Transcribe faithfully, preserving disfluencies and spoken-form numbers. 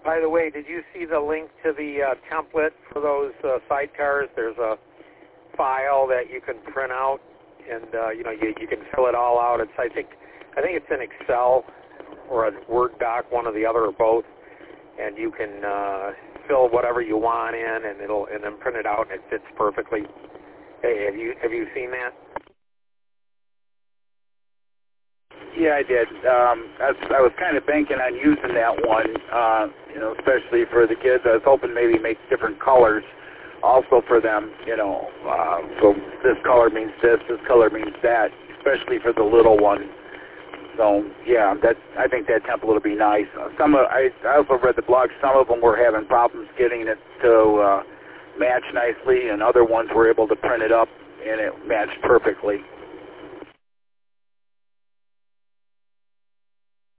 By the way, did you see the link to the uh, template for those uh, sidecars? There's a file that you can print out, and uh, you know you, you can fill it all out. It's I think I think it's in Excel or a Word doc, one or the other or both, and you can uh, fill whatever you want in, and it'll and then print it out, and it fits perfectly. Hey, have you have you seen that? Yeah, I did. Um, I, was, I was kind of banking on using that one, uh, you know, especially for the kids. I was hoping maybe make different colors also for them, you know. Uh, so this color means this, this color means that, especially for the little one. So, yeah, that, I think that template will be nice. Uh, some of, I, I also read the blog. Some of them were having problems getting it to uh, match nicely, and other ones were able to print it up, and it matched perfectly.